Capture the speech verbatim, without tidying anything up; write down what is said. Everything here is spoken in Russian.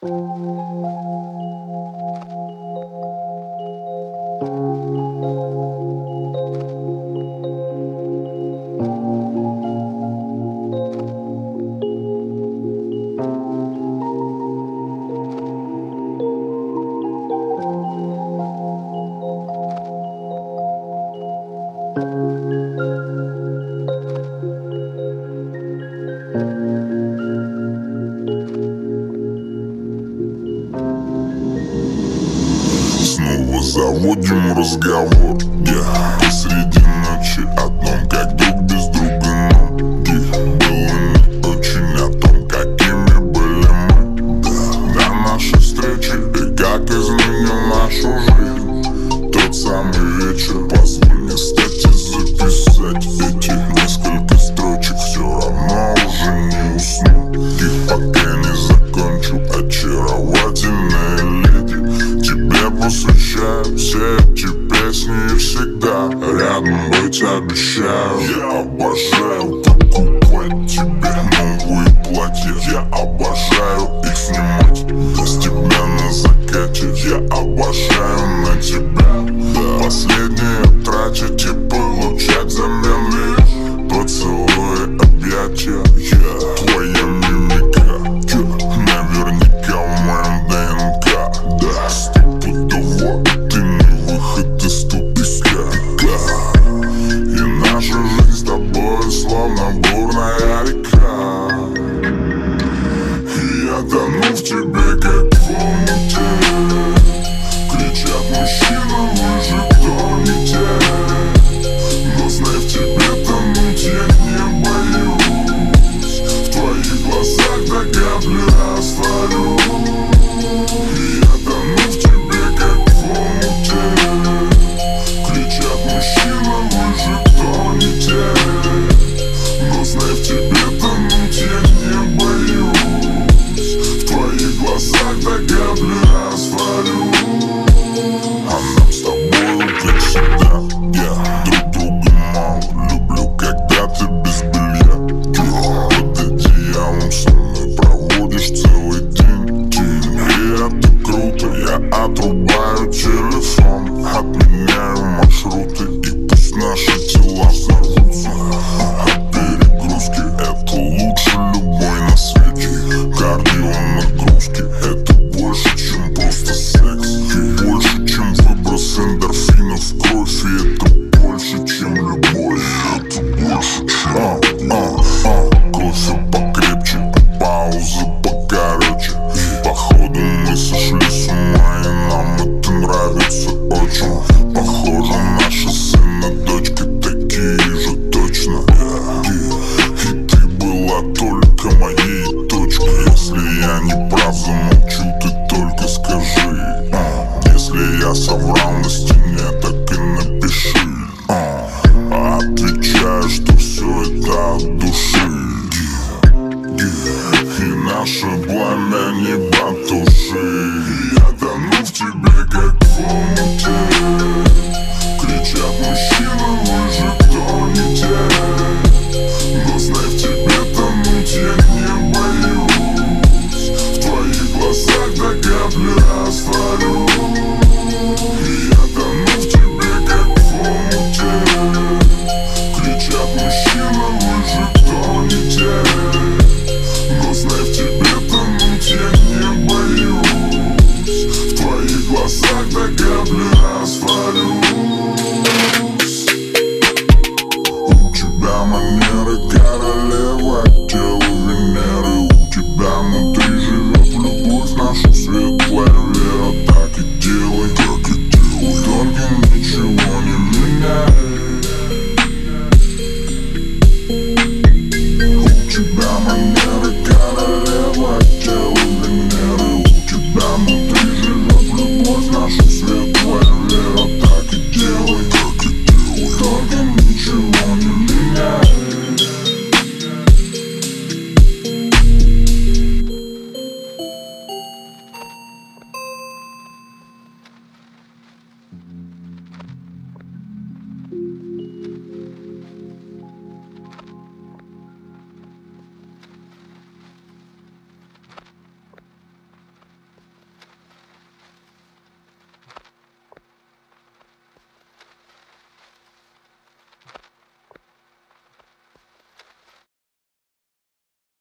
Снова заводим разговор, yeah. Посреди ночи о том, как друг без друга ноги. Было не очень о том, какими были мы, да. До нашей встречи и как изменил нашу жизнь тот самый вечер. Позволь мне встать и записать эти несколько строчек. Все равно уже не усну, и пока не закончу. Очаровательная леди, тебе посвящаю все эти песни и всегда рядом быть обещаю. Я обожаю покупать тебе новые платья, я обожаю их снимать без тебя на закате. Я обожаю на тебя, да. Последнее тратить и получать взамен лишь поцелуи, объятия, yeah. Твоя мимика, yeah. Наверняка в моем ДНК, да. Стопудово ты не выход из тупика, да. И наша жизнь с тобой словно бурная река. И я тону в тебе, как в омуте. Кричат мужчина, вы же тонете. Но знай, в тебе тонуть я не боюсь. В твоих глазах до капли растворю. И я тону в тебе, как в омуте. Кричат мужчина, вы же тонете. Но знай, в тебе тонуть я не боюсь. В твоих глазах до капли растворю. А нам с тобой как всегда, yeah. Друг друга мало, люблю, когда ты без белья, yeah. Под одеялом со мной проводишь целый день, день. И это круто, я отрубаю телефон, отменяю маршруты, и пусть наши тела взорвутся от перегрузки. Это лучше любой на свете. Кардио нагрузки, это больше, чем просто секс, и больше, чем выброс эндорфинов в кровь. И это больше, чем любовь. Это больше, чем а, а, а. Кофе покрепче, паузы покороче. Походу мы сошли с ума, и нам это нравится очень. Похоже, наши сын и дочки такие же точно, yeah. Yeah. И ты была только моей точкой. Если я не прав, замолчу, ты только скажи, uh. Если я соврал на стене, так и напиши, uh. Отвечаю, что все это от души, yeah. Yeah. И наше пламя не